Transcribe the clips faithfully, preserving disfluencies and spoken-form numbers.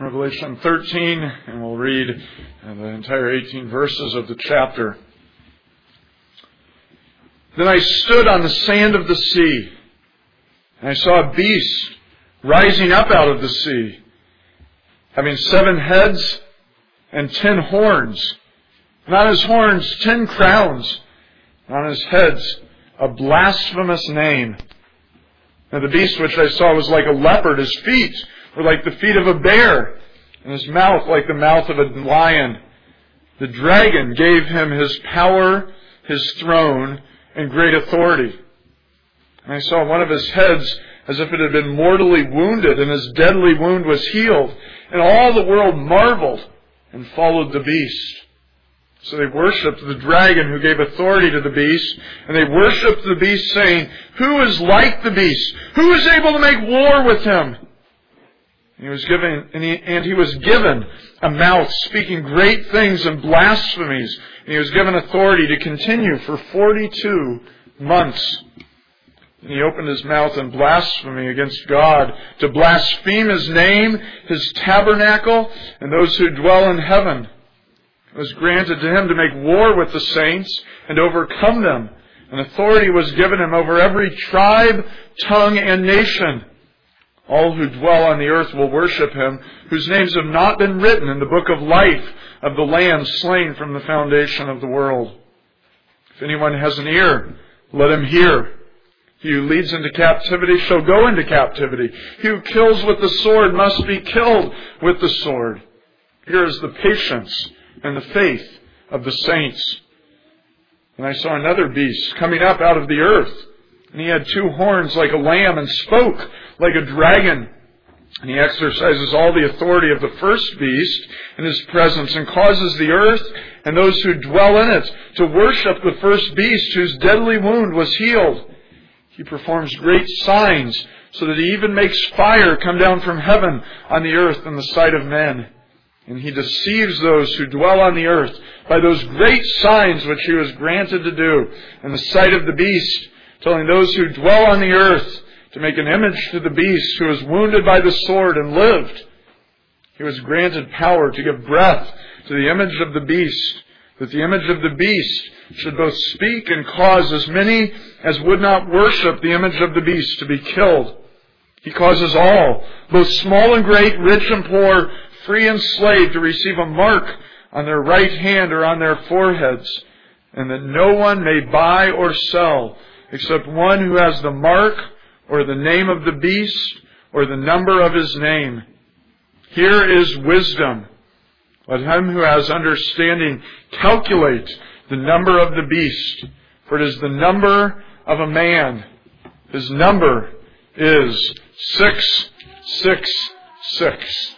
Revelation thirteen, and we'll read uh, the entire eighteen verses of the chapter. Then I stood on the sand of the sea, and I saw a beast rising up out of the sea, having seven heads and ten horns, and on his horns ten crowns, and on his heads a blasphemous name. Now the beast which I saw was like a leopard. His feet were like the feet of a bear, and his mouth like the mouth of a lion. The dragon gave him his power, his throne, and great authority. And I saw one of his heads as if it had been mortally wounded, and his deadly wound was healed. And all the world marveled and followed the beast. So they worshipped the dragon who gave authority to the beast, and they worshipped the beast, saying, "Who is like the beast? Who is able to make war with him?" And he was given, and he, and he was given a mouth speaking great things and blasphemies. And he was given authority to continue for forty-two months. And he opened his mouth in blasphemy against God, to blaspheme His name, His tabernacle, and those who dwell in heaven. It was granted to him to make war with the saints and overcome them. And authority was given him over every tribe, tongue, and nation. All who dwell on the earth will worship him, whose names have not been written in the book of life of the Lamb slain from the foundation of the world. If anyone has an ear, let him hear. He who leads into captivity shall go into captivity. He who kills with the sword must be killed with the sword. Here is the patience and the faith of the saints. And I saw another beast coming up out of the earth. And he had two horns like a lamb and spoke like a dragon. And he exercises all the authority of the first beast in his presence, and causes the earth and those who dwell in it to worship the first beast whose deadly wound was healed. He performs great signs, so that he even makes fire come down from heaven on the earth in the sight of men. And he deceives those who dwell on the earth by those great signs which he was granted to do in the sight of the beast, telling those who dwell on the earth to make an image to the beast who was wounded by the sword and lived. He was granted power to give breath to the image of the beast, that the image of the beast should both speak and cause as many as would not worship the image of the beast to be killed. He causes all, both small and great, rich and poor, free and slave, to receive a mark on their right hand or on their foreheads, and that no one may buy or sell except one who has the mark or the name of the beast or the number of his name. Here is wisdom. Let him who has understanding calculate the number of the beast, for it is the number of a man. His number is six six six.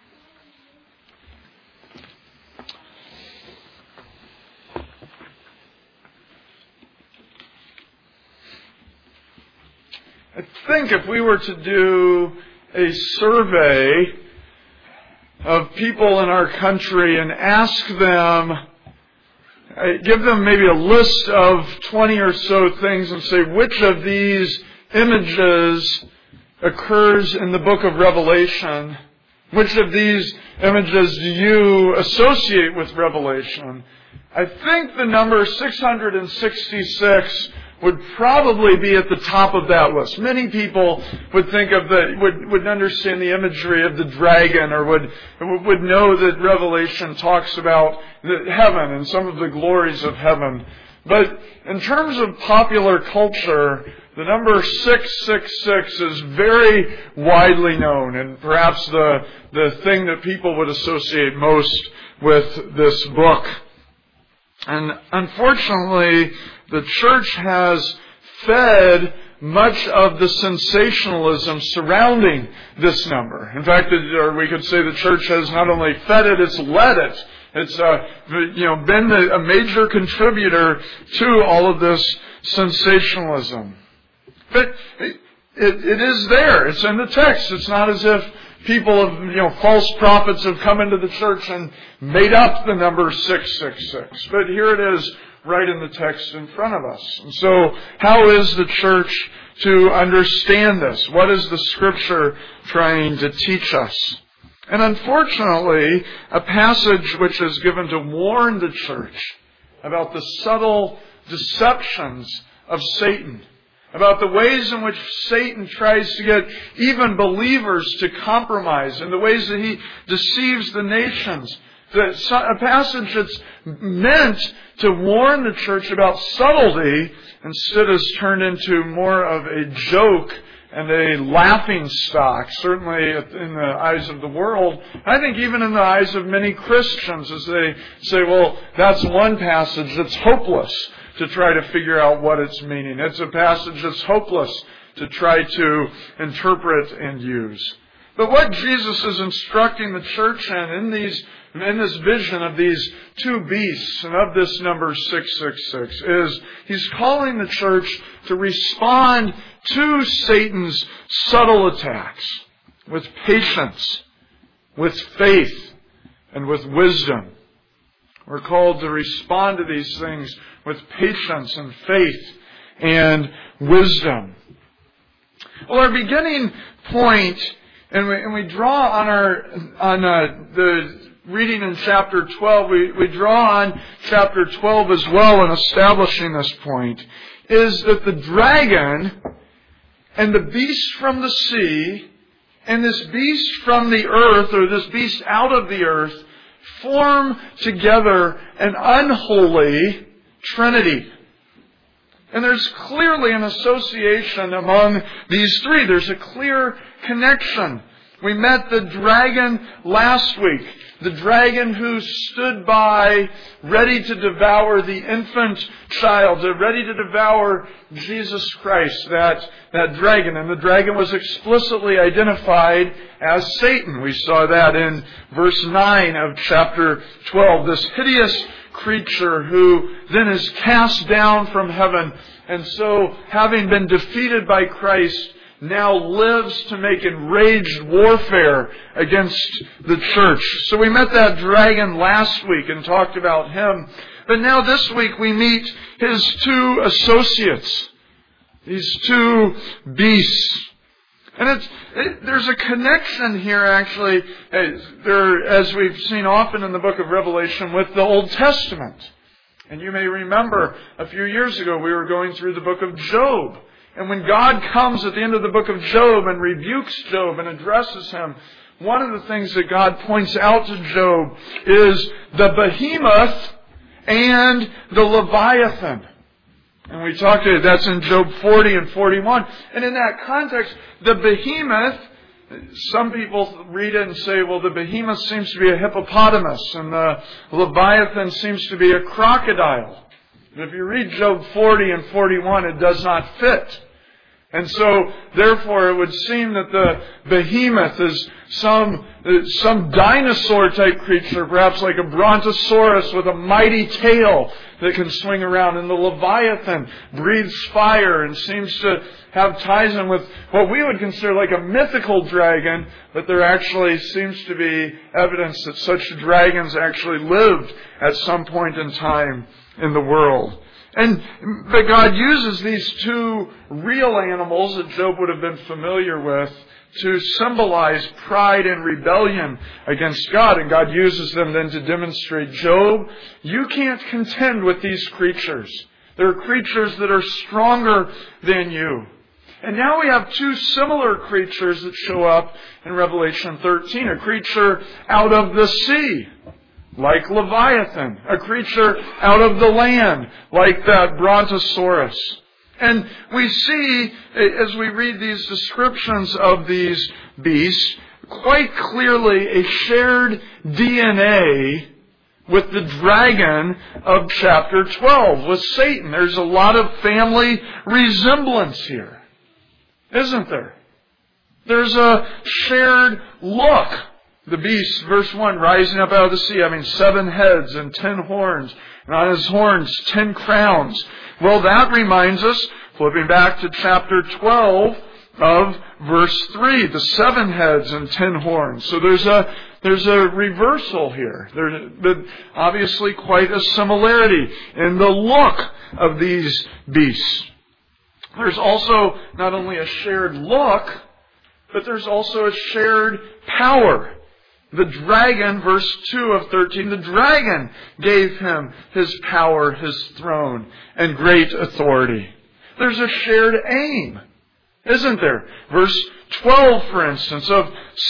I think if we were to do a survey of people in our country and ask them, give them maybe a list of twenty or so things and say, which of these images occurs in the book of Revelation? Which of these images do you associate with Revelation? I think the number six hundred sixty-six would probably be at the top of that list. Many people would think of the, would, would understand the imagery of the dragon, or would, would know that Revelation talks about the heaven and some of the glories of heaven. But in terms of popular culture, the number six six six is very widely known, and perhaps the, the thing that people would associate most with this book. And unfortunately, the church has fed much of the sensationalism surrounding this number. In fact, or we could say the church has not only fed it, it's led it. It's uh, you know been a major contributor to all of this sensationalism. But it, it is there. It's in the text. It's not as if people of, you know, false prophets have come into the church and made up the number six six six. But here it is, right in the text in front of us. And so, how is the church to understand this? What is the Scripture trying to teach us? And unfortunately, a passage which is given to warn the church about the subtle deceptions of Satan, about the ways in which Satan tries to get even believers to compromise, and the ways that he deceives the nations. A passage that's meant to warn the church about subtlety instead has turned into more of a joke and a laughing stock, certainly in the eyes of the world. I think even in the eyes of many Christians, as they say, well, that's one passage that's hopeless to try to figure out what it's meaning. It's a passage that's hopeless to try to interpret and use. But what Jesus is instructing the church in, in these in this vision of these two beasts and of this number six six six, is He's calling the church to respond to Satan's subtle attacks with patience, with faith, and with wisdom. We're called to respond to these things with patience and faith and wisdom. Well, our beginning point, and we, and we draw on our on uh, the reading in chapter twelve, we, we draw on chapter twelve as well in establishing this point, is that the dragon and the beast from the sea and this beast from the earth, or this beast out of the earth, form together an unholy trinity. And there's clearly an association among these three. There's a clear connection. We met the dragon last week. The dragon who stood by, ready to devour the infant child, ready to devour Jesus Christ, that, that dragon. And the dragon was explicitly identified as Satan. We saw that in verse nine of chapter twelve. This hideous creature who then is cast down from heaven, and so, having been defeated by Christ, now lives to make enraged warfare against the church. So we met that dragon last week and talked about him. But now this week we meet his two associates, these two beasts. And it's, it, there's a connection here, actually, as, there, as we've seen often in the book of Revelation, with the Old Testament. And you may remember a few years ago we were going through the book of Job. And when God comes at the end of the book of Job and rebukes Job and addresses him, one of the things that God points out to Job is the behemoth and the Leviathan. And we talked about that's in Job forty and forty-one. And in that context, the behemoth, some people read it and say, well, the behemoth seems to be a hippopotamus and the Leviathan seems to be a crocodile. But if you read Job forty and forty-one, it does not fit. And so, therefore, it would seem that the behemoth is some some dinosaur-type creature, perhaps like a brontosaurus with a mighty tail that can swing around. And the Leviathan breathes fire and seems to have ties in with what we would consider like a mythical dragon, but there actually seems to be evidence that such dragons actually lived at some point in time in the world. And but God uses these two real animals that Job would have been familiar with to symbolize pride and rebellion against God. And God uses them then to demonstrate, Job, you can't contend with these creatures. They're creatures that are stronger than you. And now we have two similar creatures that show up in Revelation thirteen. A creature out of the sea, like Leviathan. A creature out of the land, like that Brontosaurus. And we see, as we read these descriptions of these beasts, quite clearly a shared D N A with the dragon of chapter twelve, with Satan. There's a lot of family resemblance here, isn't there? There's a shared look. The beast, verse one, rising up out of the sea, having seven heads and ten horns, and on his horns ten crowns. Well, that reminds us, flipping back to chapter twelve of verse three, the seven heads and ten horns. So there's a there's a reversal here. There's obviously quite a similarity in the look of these beasts. There's also not only a shared look, but there's also a shared power. The dragon, verse two of thirteen, the dragon gave him his power, his throne, and great authority. There's a shared aim, isn't there? Verse twelve, for instance, of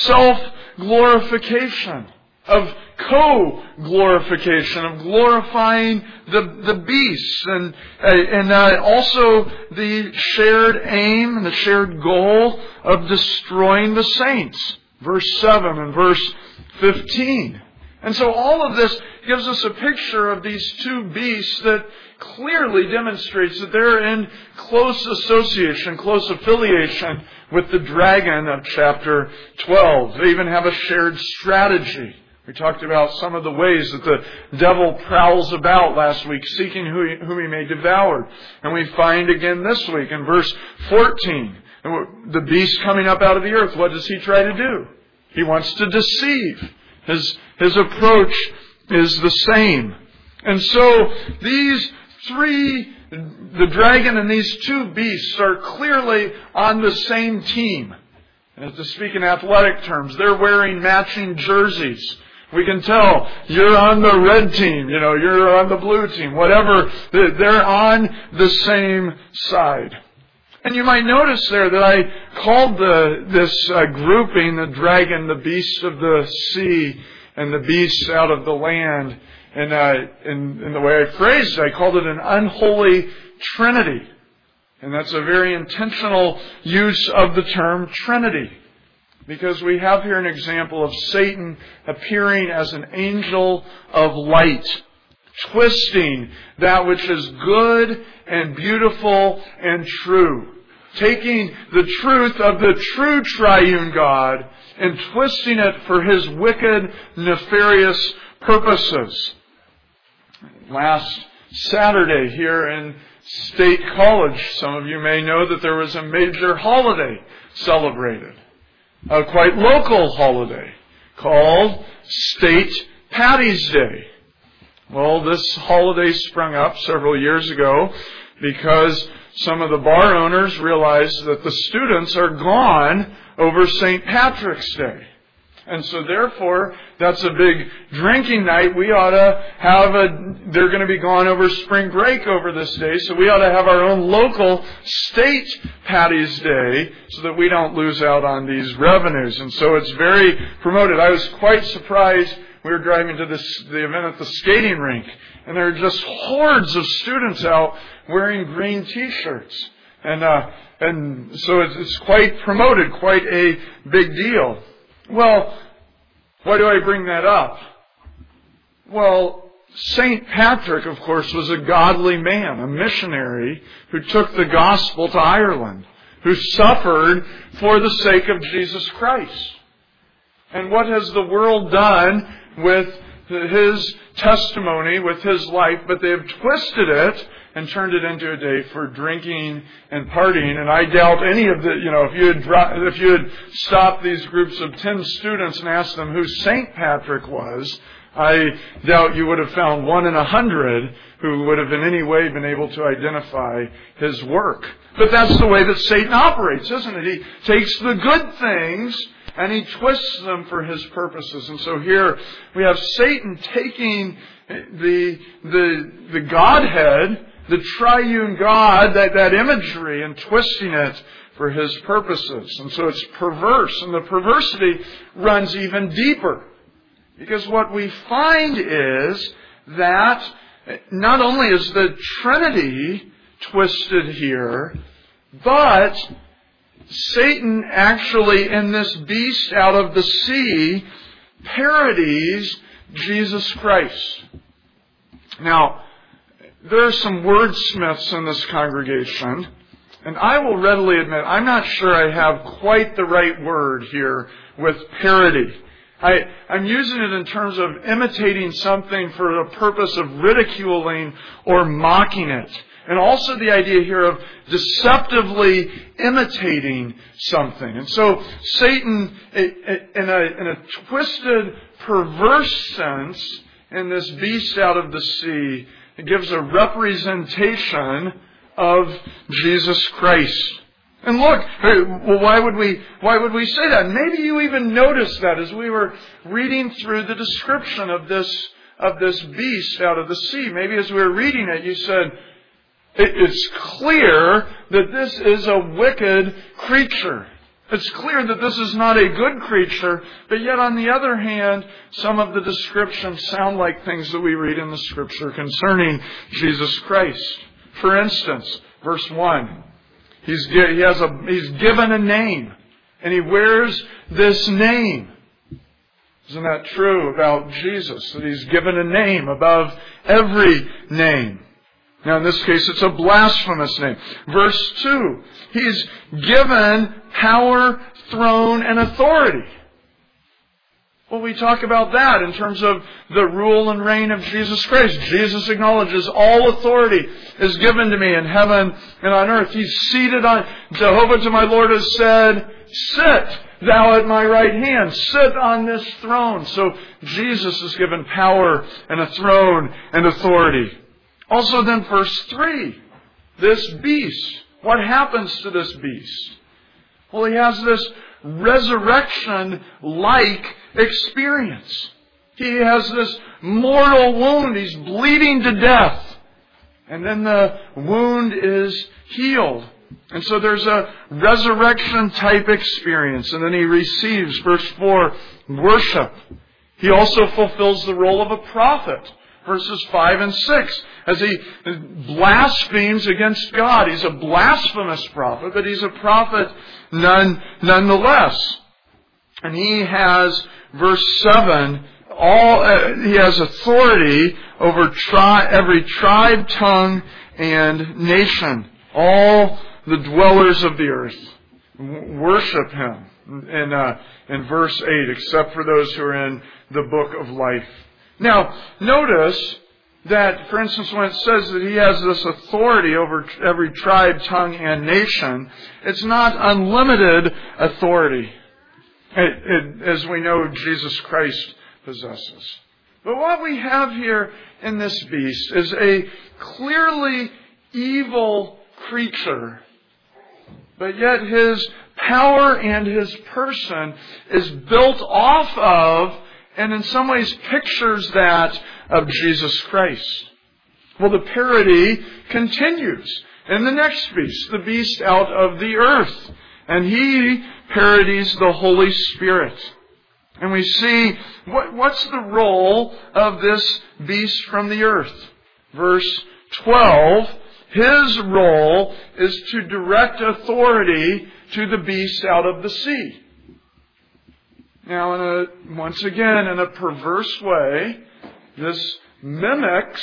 self-glorification, of co-glorification, of glorifying the, the beasts, and, and uh, also the shared aim and the shared goal of destroying the saints. Verse seven and verse fifteen. And so all of this gives us a picture of these two beasts that clearly demonstrates that they're in close association, close affiliation with the dragon of chapter twelve. They even have a shared strategy. We talked about some of the ways that the devil prowls about last week, seeking who he, whom he may devour. And we find again this week in verse fourteen, the beast coming up out of the earth. What does he try to do? He wants to deceive. His, his approach is the same. And so these three, the dragon and these two beasts are clearly on the same team. And to speak in athletic terms, they're wearing matching jerseys. We can tell you're on the red team, you know, you're on the blue team, whatever. They're on the same side. And you might notice there that I called the, this uh, grouping, the dragon, the beasts of the sea, and the beasts out of the land. And uh, in, in the way I phrased it, I called it an unholy trinity. And that's a very intentional use of the term Trinity. Because we have here an example of Satan appearing as an angel of light, twisting that which is good and beautiful and true. Taking the truth of the true triune God and twisting it for his wicked, nefarious purposes. Last Saturday here in State College, some of you may know that there was a major holiday celebrated. A quite local holiday called State Patty's Day. Well, this holiday sprung up several years ago because some of the bar owners realized that the students are gone over Saint Patrick's Day. And so therefore, that's a big drinking night. We ought to have a, they're going to be gone over spring break over this day, so we ought to have our own local state Patty's Day so that we don't lose out on these revenues. And so it's very promoted. I was quite surprised. We were driving to this, the event at the skating rink, and there were just hordes of students out wearing green T-shirts. And, uh, and so it's, it's quite promoted, quite a big deal. Well, why do I bring that up? Well, Saint Patrick, of course, was a godly man, a missionary who took the gospel to Ireland, who suffered for the sake of Jesus Christ. And what has the world done with his testimony, with his life? But they have twisted it and turned it into a day for drinking and partying. And I doubt any of the, you know, if you had if you had stopped these groups of ten students and asked them who Saint Patrick was, I doubt you would have found one in a hundred who would have in any way been able to identify his work. But that's the way that Satan operates, isn't it? He takes the good things and he twists them for his purposes. And so here we have Satan taking the the the Godhead, the triune God, that, that imagery, and twisting it for his purposes. And so it's perverse. And the perversity runs even deeper. Because what we find is that not only is the Trinity twisted here, but Satan actually, in this beast out of the sea, parodies Jesus Christ. Now, there are some wordsmiths in this congregation, and I will readily admit, I'm not sure I have quite the right word here with parody. I, I'm using it in terms of imitating something for the purpose of ridiculing or mocking it. And also the idea here of deceptively imitating something. And so Satan, in a, in a twisted, perverse sense, in this beast out of the sea, it gives a representation of Jesus Christ. And look, well, why would we, why would we say that? Maybe you even noticed that as we were reading through the description of this, of this beast out of the sea. Maybe as we were reading it, you said, it's clear that this is a wicked creature. It's clear that this is not a good creature, but yet on the other hand, some of the descriptions sound like things that we read in the Scripture concerning Jesus Christ. For instance, verse one, he's, he has a, he's given a name, and he wears this name. Isn't that true about Jesus, that he's given a name above every name? Now in this case, it's a blasphemous name. Verse two, he's given power, throne, and authority. Well, we talk about that in terms of the rule and reign of Jesus Christ. Jesus acknowledges all authority is given to me in heaven and on earth. He's seated on, Jehovah to my Lord has said, sit thou at my right hand. Sit on this throne. So Jesus is given power and a throne and authority. Also then verse three, this beast. What happens to this beast? Well, he has this resurrection-like experience. He has this mortal wound. He's bleeding to death. And then the wound is healed. And so there's a resurrection-type experience. And then he receives, verse four, worship. He also fulfills the role of a prophet. Verses five and six, as he blasphemes against God. He's a blasphemous prophet, but he's a prophet none, nonetheless. And he has, verse seven, all uh, he has authority over tri- every tribe, tongue, and nation. All the dwellers of the earth worship him. In, uh, in verse eight, except for those who are in the book of life. Now, notice that, for instance, when it says that he has this authority over every tribe, tongue, and nation, it's not unlimited authority, it, it, as we know Jesus Christ possesses. But what we have here in this beast is a clearly evil creature, but yet his power and his person is built off of, and in some ways pictures that of Jesus Christ. Well, the parody continues in the next beast, the beast out of the earth. And he parodies the Holy Spirit. And we see, what, what's the role of this beast from the earth? Verse twelve, his role is to direct authority to the beast out of the sea. Now, in a, once again, in a perverse way, this mimics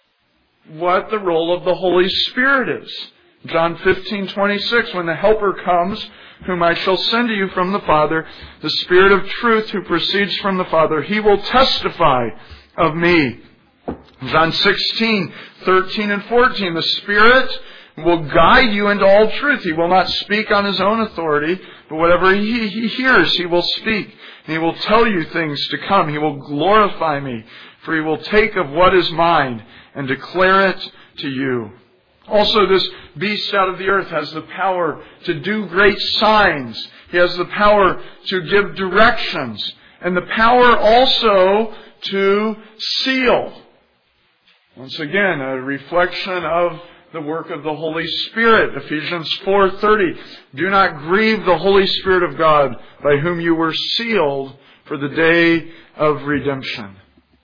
what the role of the Holy Spirit is. John fifteen twenty-six, when the Helper comes, whom I shall send to you from the Father, the Spirit of truth who proceeds from the Father, he will testify of me. John sixteen thirteen and fourteen, the Spirit will guide you into all truth. He will not speak on his own authority, but whatever he, he hears, he will speak. And he will tell you things to come. He will glorify me, for he will take of what is mine and declare it to you. Also, this beast out of the earth has the power to do great signs. He has the power to give directions, and the power also to seal. Once again, a reflection of the work of the Holy Spirit. Ephesians four thirty. Do not grieve the Holy Spirit of God, by whom you were sealed for the day of redemption.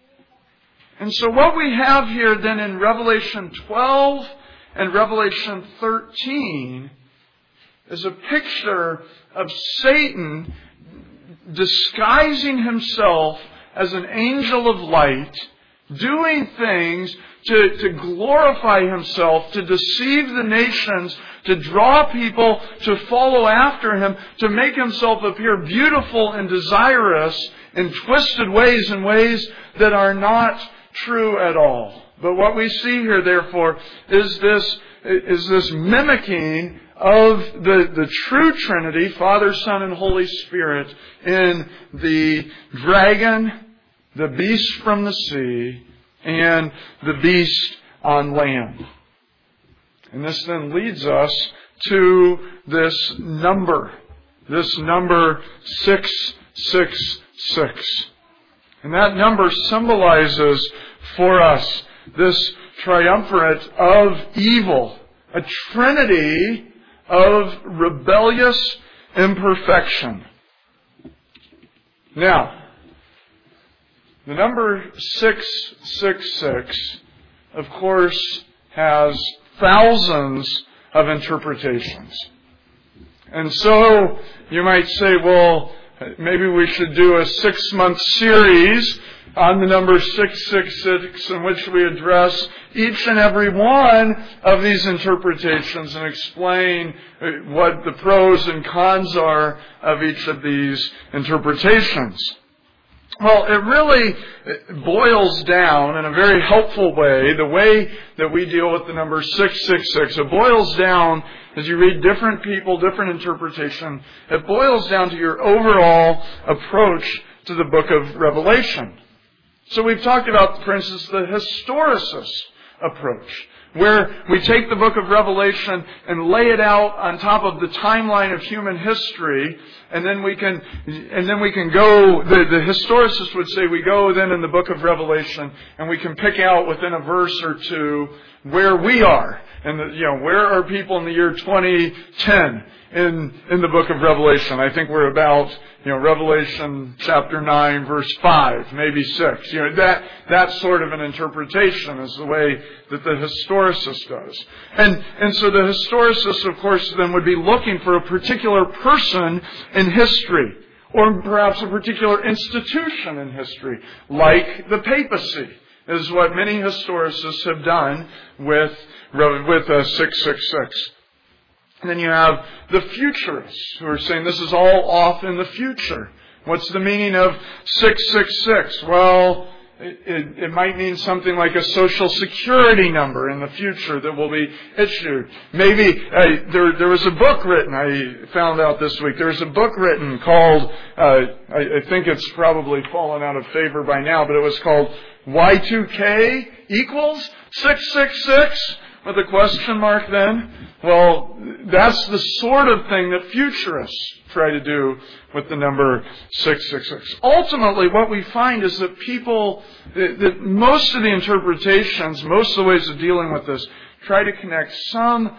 And so what we have here then in Revelation twelve and Revelation thirteen is a picture of Satan disguising himself as an angel of light, doing things to, to glorify himself, to deceive the nations, to draw people to follow after him, to make himself appear beautiful and desirous in twisted ways, in ways that are not true at all. But what we see here, therefore, is this, is this mimicking of the, the true Trinity, Father, Son, and Holy Spirit, in the dragon, the beast from the sea, and the beast on land. And this then leads us to this number, this number six six six. And that number symbolizes for us this triumvirate of evil, a trinity of rebellious imperfection. Now, the number six six six, of course, has thousands of interpretations. And so you might say, well, maybe we should do a six-month series on the number six six six in which we address each and every one of these interpretations and explain what the pros and cons are of each of these interpretations. Well, it really boils down in a very helpful way, the way that we deal with the number six six six. It boils down, as you read different people, different interpretation, it boils down to your overall approach to the book of Revelation. So we've talked about, for instance, the historicist approach, where we take the book of Revelation and lay it out on top of the timeline of human history, and then we can, and then we can go, the, the historicist would say we go then in the book of Revelation, and we can pick out within a verse or two where we are. And, the, you know, where are people in the year twenty ten in, in the book of Revelation? I think we're about, you know, Revelation chapter nine, verse five, maybe six. You know, that, that sort of an interpretation is the way that the historicist does. And, and so the historicist, of course, then would be looking for a particular person in history, or perhaps a particular institution in history, like the papacy, is what many historicists have done with, with uh, six six six. And then you have the futurists who are saying this is all off in the future. What's the meaning of six six six? Well, it, it, it might mean something like a social security number in the future that will be issued. Maybe uh, there, there was a book written, I found out this week, there was a book written called, uh, I, I think it's probably fallen out of favor by now, but it was called Y two K equals six six six? With a question mark then? Well, that's the sort of thing that futurists try to do with the number six six six. Ultimately, what we find is that people, that most of the interpretations, most of the ways of dealing with this, try to connect some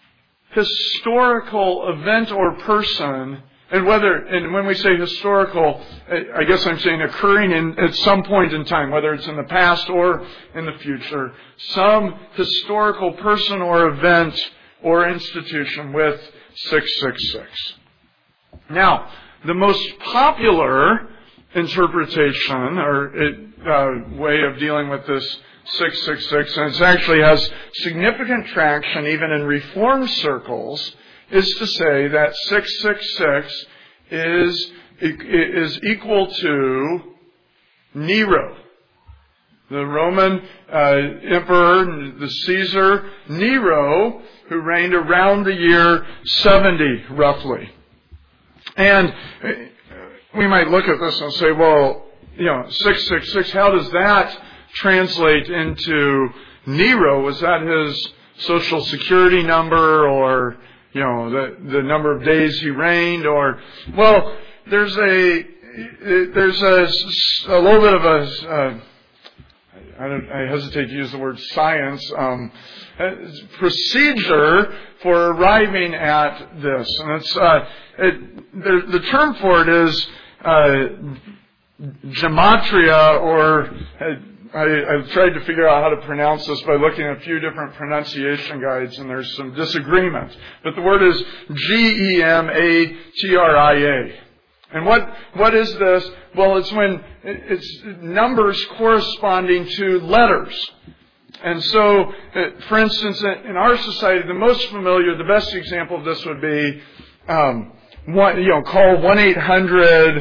historical event or person. And whether, and when we say historical, I guess I'm saying occurring in, at some point in time, whether it's in the past or in the future, some historical person or event or institution with six six six. Now, the most popular interpretation or uh, way of dealing with this six six six, and it actually has significant traction even in Reformed circles, is to say that six six six is, is equal to Nero, the Roman uh, emperor, the Caesar Nero, who reigned around the year seventy, roughly. And we might look at this and say, well, you know, six six six, how does that translate into Nero? Was that his social security number, or you know, the, the number of days he reigned? Or, well, there's a, there's a, a little bit of a, uh, I, don't, I hesitate to use the word science, um, procedure for arriving at this. And it's, uh, it, the, the term for it is, uh, gematria, or, uh, I, I've tried to figure out how to pronounce this by looking at a few different pronunciation guides, and there's some disagreement. But the word is G E M A T R I A. And what what is this? Well, it's when it's numbers corresponding to letters. And so, for instance, in our society, the most familiar, the best example of this would be, um, one, you know, call one eight hundred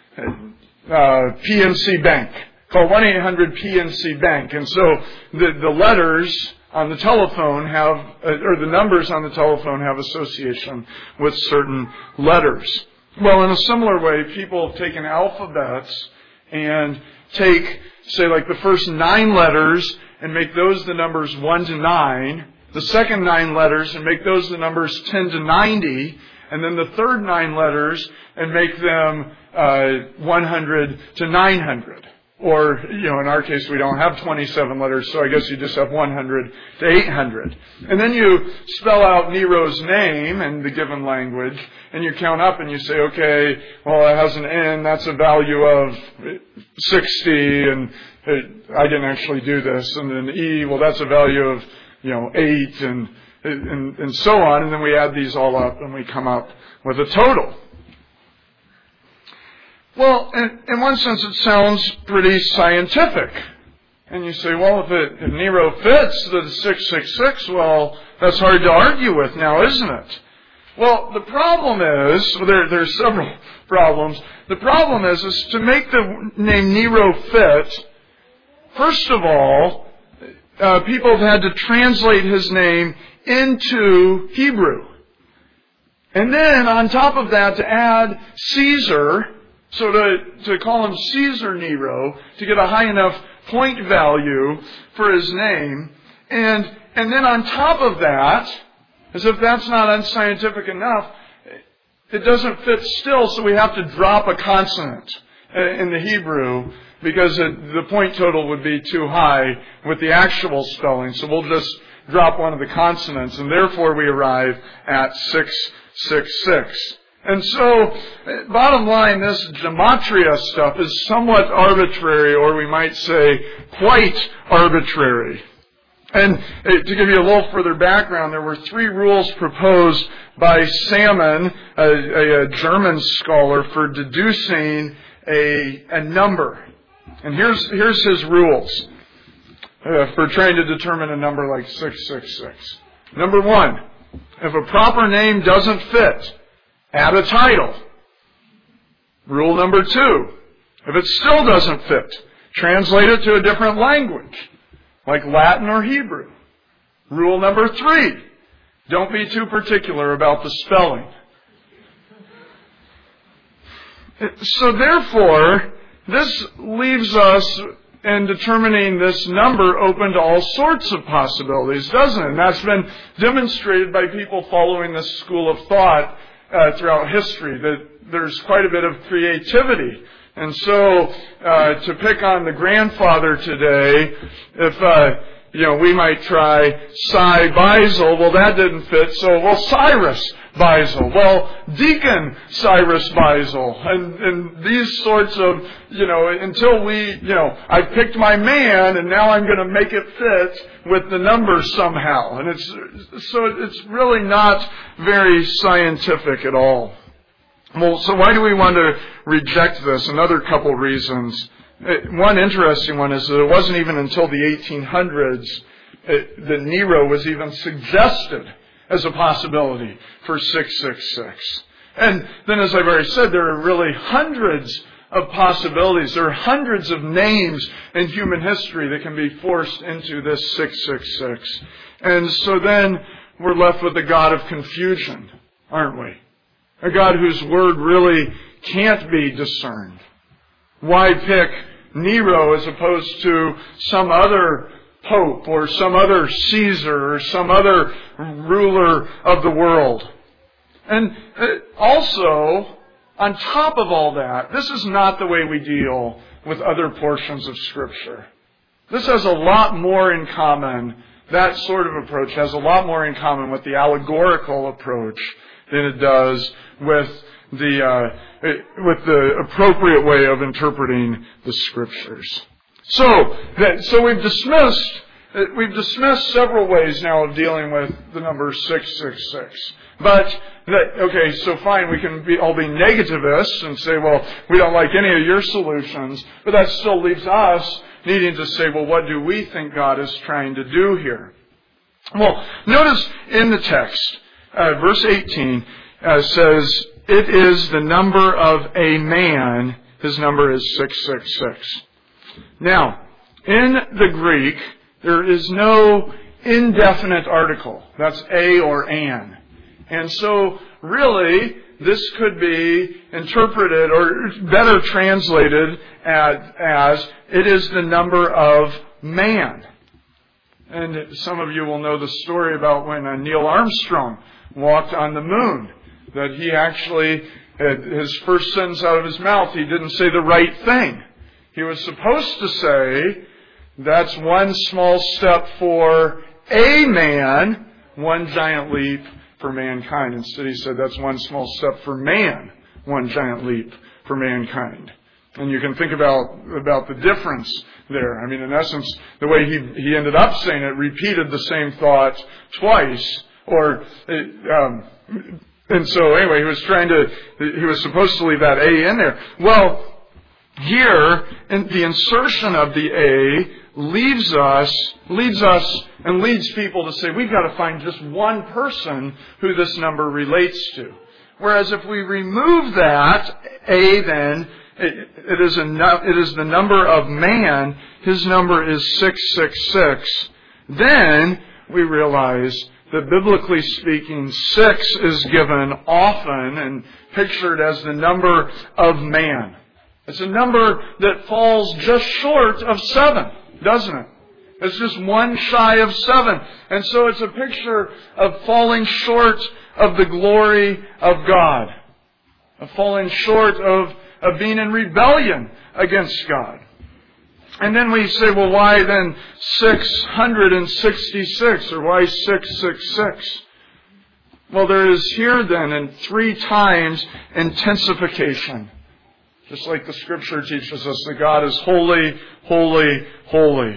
uh, P N C Bank. Call one eight hundred P N C Bank. And so the, the letters on the telephone have, or the numbers on the telephone have association with certain letters. Well, in a similar way, people have taken alphabets and take, say, like the first nine letters and make those the numbers one to nine, the second nine letters and make those the numbers ten to ninety, and then the third nine letters and make them uh, one hundred to nine hundred. Or, you know, in our case, we don't have twenty-seven letters, so I guess you just have one hundred to eight hundred. And then you spell out Nero's name in the given language, and you count up and you say, okay, well, it has an N, that's a value of sixty, and it, I didn't actually do this. And then E, well, that's a value of, you know, eight, and, and, and so on. And then we add these all up, and we come up with a total. Well, in, in one sense, it sounds pretty scientific. And you say, well, if, it, if Nero fits the six six six, well, that's hard to argue with now, isn't it? Well, the problem is, well, there, there's several problems. The problem is, is to make the name Nero fit, first of all, uh, people have had to translate his name into Hebrew. And then, on top of that, to add Caesar. So to, to call him Caesar Nero, to get a high enough point value for his name. And, and then on top of that, as if that's not unscientific enough, it doesn't fit still, so we have to drop a consonant in the Hebrew because it, the point total would be too high with the actual spelling. So we'll just drop one of the consonants, and therefore we arrive at six six six. And so, bottom line, this gematria stuff is somewhat arbitrary, or we might say quite arbitrary. And to give you a little further background, there were three rules proposed by Salmon, a, a, a German scholar, for deducing a, a number. And here's, here's his rules uh, for trying to determine a number like six six six. Number one, if a proper name doesn't fit, add a title. Rule number two, if it still doesn't fit, translate it to a different language, like Latin or Hebrew. Rule number three, don't be too particular about the spelling. So therefore, this leaves us in determining this number open to all sorts of possibilities, doesn't it? And that's been demonstrated by people following this school of thought Uh, throughout history, that there's quite a bit of creativity. And so, uh, to pick on the grandfather today, if, uh, you know, we might try Cy Beisel, well, that didn't fit, so, well, Cyrus Beisel, well, Deacon Cyrus Beisel, and, and these sorts of, you know, until we, you know, I picked my man, and now I'm going to make it fit with the numbers somehow. And it's, so it's really not very scientific at all. Well, so why do we want to reject this? Another couple reasons. One interesting one is that it wasn't even until the eighteen hundreds that Nero was even suggested as a possibility for six six six. And then, as I've already said, there are really hundreds of possibilities. There are hundreds of names in human history that can be forced into this six six six. And so then we're left with a God of confusion, aren't we? A God whose word really can't be discerned. Why pick Nero as opposed to some other pope or some other Caesar or some other ruler of the world? And also, on top of all that, this is not the way we deal with other portions of Scripture. This has a lot more in common. That sort of approach has a lot more in common with the allegorical approach than it does with the uh, with the appropriate way of interpreting the Scriptures. So, that, so we've dismissed we've dismissed several ways now of dealing with the number six six six. But that, okay, so fine, we can be all be negativists and say, well, we don't like any of your solutions, but that still leaves us needing to say, well, what do we think God is trying to do here? Well, notice in the text, uh, verse eighteen uh, says, it is the number of a man. His number is six six six. Now, in the Greek, there is no indefinite article. That's a or an. And so, really, this could be interpreted or better translated as, as it is the number of man. And some of you will know the story about when uh, Neil Armstrong walked on the moon, that he actually, his first sentence out of his mouth, he didn't say the right thing. He was supposed to say, that's one small step for a man, one giant leap for mankind. Instead he said, that's one small step for man, one giant leap for mankind. And you can think about, about the difference there. I mean, in essence, the way he, he ended up saying it repeated the same thought twice. Or, um, and so anyway, he was trying to, he was supposed to leave that A in there. Well, here, in the insertion of the A leaves us, leads us and leads people to say, we've got to find just one person who this number relates to. Whereas if we remove that A, then it, it is a, it is the number of man. His number is six six six. Then we realize that biblically speaking, six is given often and pictured as the number of man. It's a number that falls just short of seven, doesn't it? It's just one shy of seven. And so it's a picture of falling short of the glory of God. Of falling short of, of being in rebellion against God. And then we say, well, why then six hundred sixty-six? Or why six six six? Well, there is here then in three times intensification. Just like the Scripture teaches us that God is holy, holy, holy.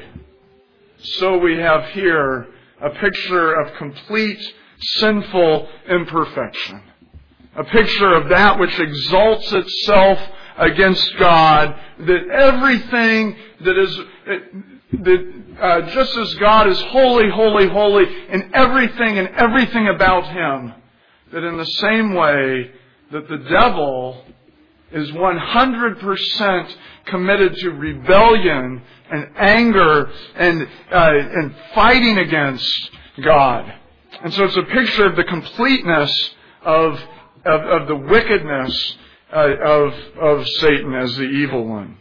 So we have here a picture of complete sinful imperfection. A picture of that which exalts itself against God, that everything that is, that uh, just as God is holy, holy, holy in everything and everything about Him, that in the same way that the devil is one hundred percent committed to rebellion and anger and, uh, and fighting against God. And so it's a picture of the completeness of, of, of the wickedness uh, of, of Satan as the evil one.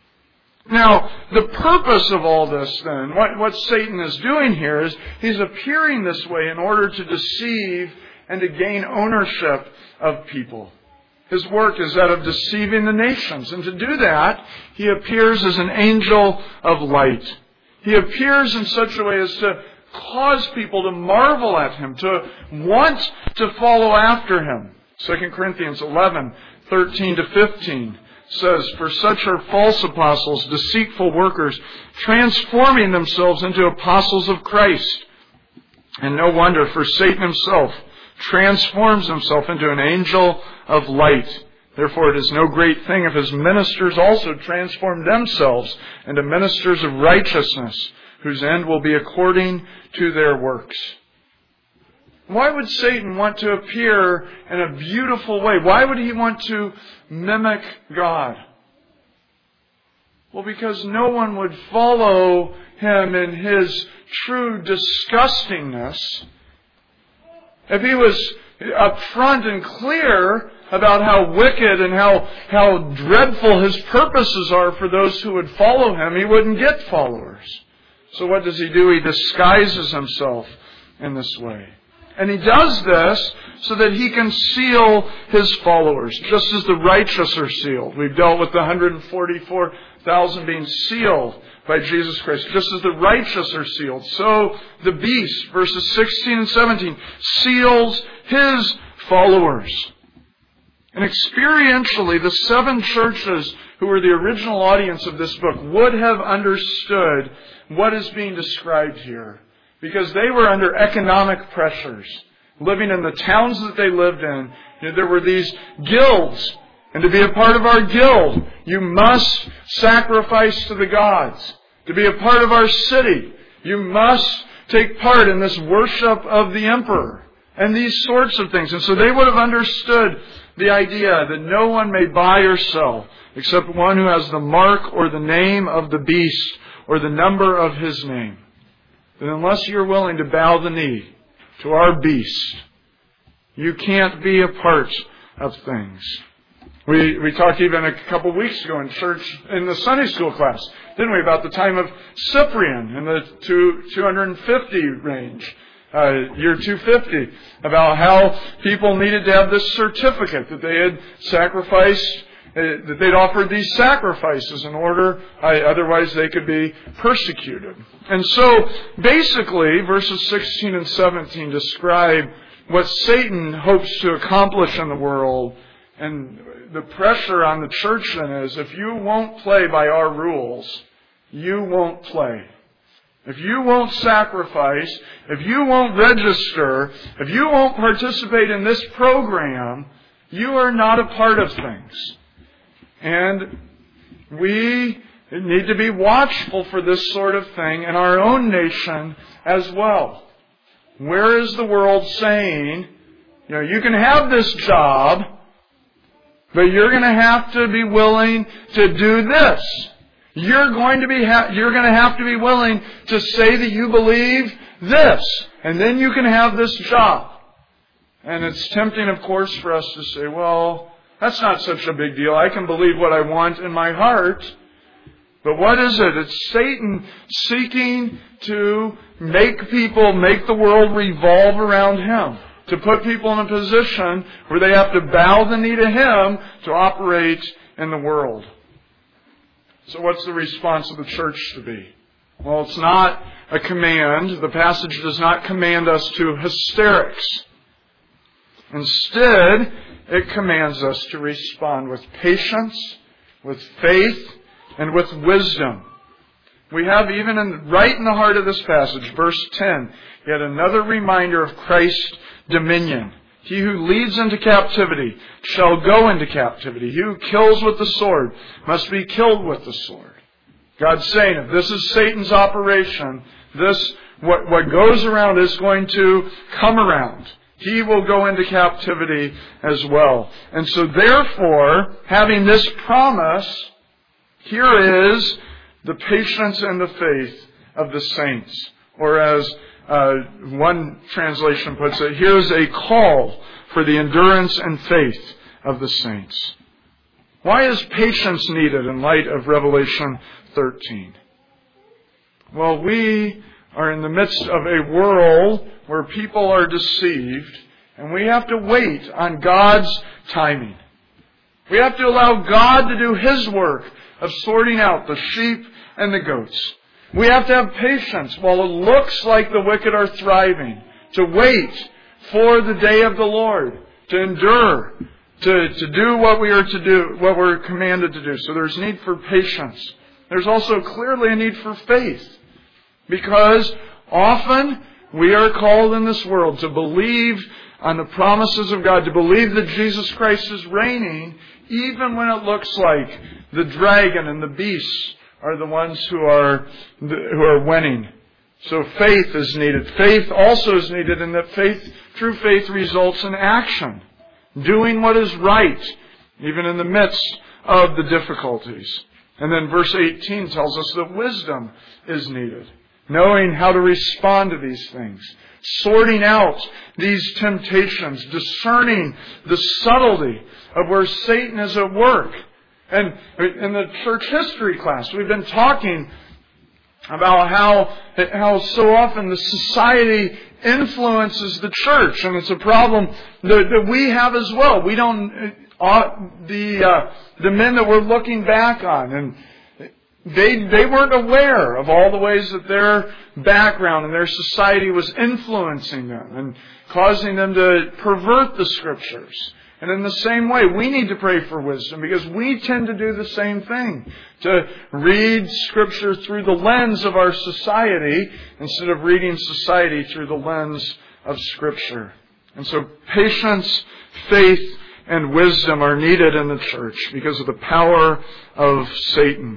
Now, the purpose of all this then, what, what Satan is doing here is he's appearing this way in order to deceive and to gain ownership of people. His work is that of deceiving the nations. And to do that, he appears as an angel of light. He appears in such a way as to cause people to marvel at him, to want to follow after him. Second Corinthians eleven, thirteen to fifteen says, "For such are false apostles, deceitful workers, transforming themselves into apostles of Christ. And no wonder, for Satan himself transforms himself into an angel of light. Therefore it is no great thing if his ministers also transform themselves into ministers of righteousness, whose end will be according to their works." Why would Satan want to appear in a beautiful way? Why would he want to mimic God? Well, because no one would follow him in his true disgustingness. If he was upfront and clear about how wicked and how, how dreadful his purposes are for those who would follow him, he wouldn't get followers. So what does he do? He disguises himself in this way. And he does this so that he can seal his followers, just as the righteous are sealed. We've dealt with the one hundred forty-four thousand being sealed by Jesus Christ. Just as the righteous are sealed, so the beast, verses sixteen and seventeen, seals his followers. And experientially, the seven churches who were the original audience of this book would have understood what is being described here. Because they were under economic pressures. Living in the towns that they lived in, you know, there were these guilds. And to be a part of our guild, you must sacrifice to the gods. To be a part of our city, you must take part in this worship of the emperor. And these sorts of things. And so they would have understood the idea that no one may buy or sell except one who has the mark or the name of the beast or the number of his name. That unless you're willing to bow the knee to our beast, you can't be a part of things. We we talked even a couple of weeks ago in church in the Sunday school class, didn't we, about the time of Cyprian in the two, 250 range, uh, year two fifty, about how people needed to have this certificate that they had sacrificed, uh, that they'd offered these sacrifices in order, uh, otherwise they could be persecuted. And so basically, verses sixteen and seventeen describe what Satan hopes to accomplish in the world. And the pressure on the church then is, if you won't play by our rules, you won't play. If you won't sacrifice, if you won't register, if you won't participate in this program, you are not a part of things. And we need to be watchful for this sort of thing in our own nation as well. Where is the world saying, you know, you can have this job, but you're going to have to be willing to do this. You're going to be ha- you're going to have to be willing to say that you believe this, and then you can have this job. And it's tempting, of course, for us to say, well, that's not such a big deal. I can believe what I want in my heart. But what is it? It's Satan seeking to make people, make the world revolve around him. To put people in a position where they have to bow the knee to him to operate in the world. So what's the response of the church to be? Well, it's not a command. The passage does not command us to hysterics. Instead, it commands us to respond with patience, with faith, and with wisdom. We have even in, right in the heart of this passage, verse ten, yet another reminder of Christ's dominion. He who leads into captivity shall go into captivity. He who kills with the sword must be killed with the sword. God's saying, if this is Satan's operation, this, what, what goes around is going to come around. He will go into captivity as well. And so therefore, having this promise, here is the patience and the faith of the saints. Or as uh, one translation puts it, here's a call for the endurance and faith of the saints. Why is patience needed in light of Revelation thirteen? Well, we are in the midst of a world where people are deceived, and we have to wait on God's timing. We have to allow God to do His work of sorting out the sheep and the goats. We have to have patience while it looks like the wicked are thriving, to wait for the day of the Lord, to endure, to, to do what we are to do, what we're commanded to do. So there's need for patience. There's also clearly a need for faith, because often we are called in this world to believe on the promises of God, to believe that Jesus Christ is reigning, even when it looks like the dragon and the beast are the ones who are who are winning. So faith is needed. Faith also is needed in that faith, true faith results in action. Doing what is right, even in the midst of the difficulties. And then verse eighteen tells us that wisdom is needed. Knowing how to respond to these things. Sorting out these temptations. Discerning the subtlety of where Satan is at work. And in the church history class, we've been talking about how, how so often the society influences the church. And it's a problem that, that we have as well. We don't, uh, the, uh, the men that we're looking back on, and they, they weren't aware of all the ways that their background and their society was influencing them and causing them to pervert the Scriptures. And in the same way, we need to pray for wisdom, because we tend to do the same thing. To read Scripture through the lens of our society instead of reading society through the lens of Scripture. And so patience, faith, and wisdom are needed in the church because of the power of Satan.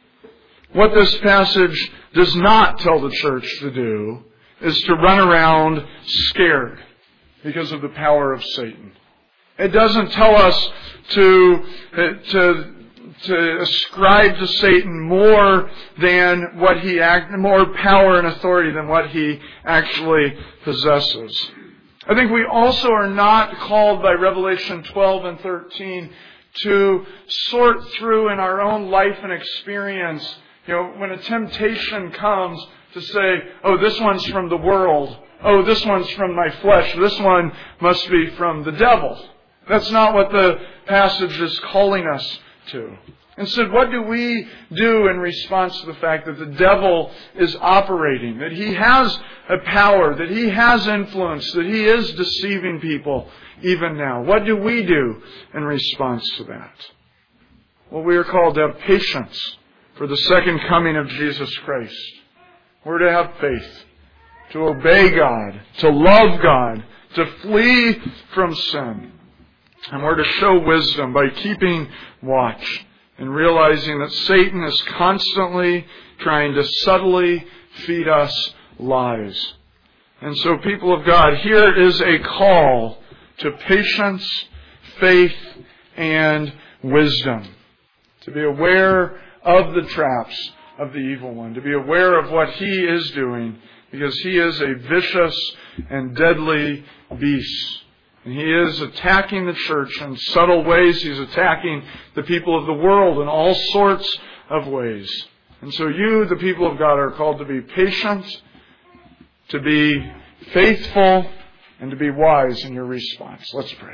What this passage does not tell the church to do is to run around scared because of the power of Satan. It doesn't tell us to, to, to ascribe to Satan more than what he act, more power and authority than what he actually possesses. I think we also are not called by Revelation twelve and thirteen to sort through in our own life and experience, you know, when a temptation comes to say, oh, this one's from the world. Oh, this one's from my flesh. This one must be from the devil. That's not what the passage is calling us to. Instead, what do we do in response to the fact that the devil is operating, that he has a power, that he has influence, that he is deceiving people even now? What do we do in response to that? Well, we are called to have patience for the second coming of Jesus Christ. We're to have faith, to obey God, to love God, to flee from sin. And we're to show wisdom by keeping watch and realizing that Satan is constantly trying to subtly feed us lies. And so, people of God, here is a call to patience, faith, and wisdom. To be aware of the traps of the evil one. To be aware of what he is doing, because he is a vicious and deadly beast. And he is attacking the church in subtle ways. He's attacking the people of the world in all sorts of ways. And so you, the people of God, are called to be patient, to be faithful, and to be wise in your response. Let's pray.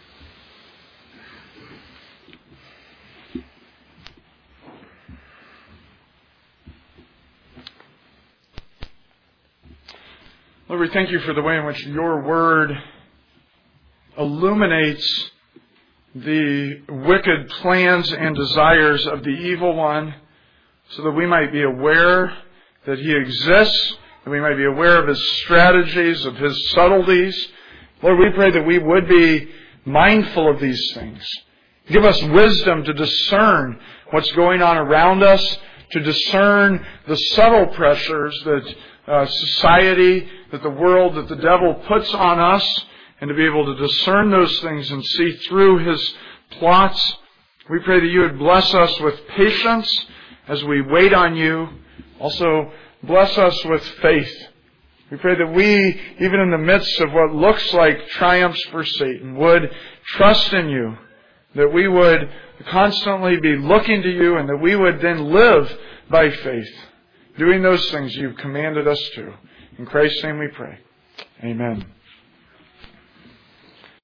Lord, we thank you for the way in which your word illuminates the wicked plans and desires of the evil one, so that we might be aware that he exists, that we might be aware of his strategies, of his subtleties. Lord, we pray that we would be mindful of these things. Give us wisdom to discern what's going on around us, to discern the subtle pressures that uh, society, that the world, that the devil puts on us, and to be able to discern those things and see through his plots. We pray that you would bless us with patience as we wait on you. Also, bless us with faith. We pray that we, even in the midst of what looks like triumphs for Satan, would trust in you. That we would constantly be looking to you, and that we would then live by faith, doing those things you've commanded us to. In Christ's name we pray. Amen.